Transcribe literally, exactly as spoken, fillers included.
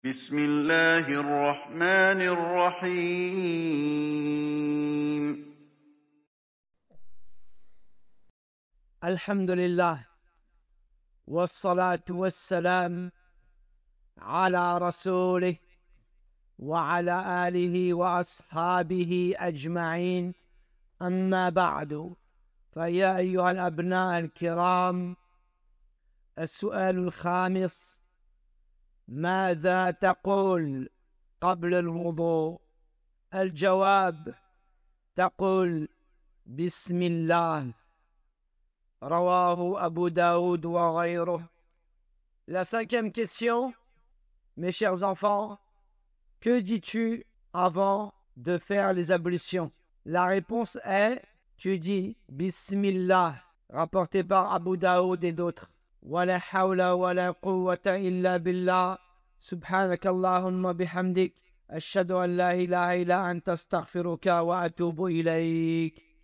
بسم الله الرحمن الرحيم. الحمد لله والصلاة والسلام على رسوله وعلى آله وأصحابه أجمعين، أما بعد، فيا أيها الأبناء الكرام، السؤال الخامس: ماذا تقول قبل الوضوء؟ الجواب: تقول بسم الله. رواه Abu Daoud wa ghayruh. La cinquième question, mes chers enfants, que dis-tu avant de faire les ablutions? La réponse est: tu dis Bismillah, rapporté par Abu Daoud et d'autres. Wala hawla wala quwwata illa billah, subhanakallahumma bihamdik, ashhadu an la ilaha illa anta astaghfiruka wa atubu ilayk.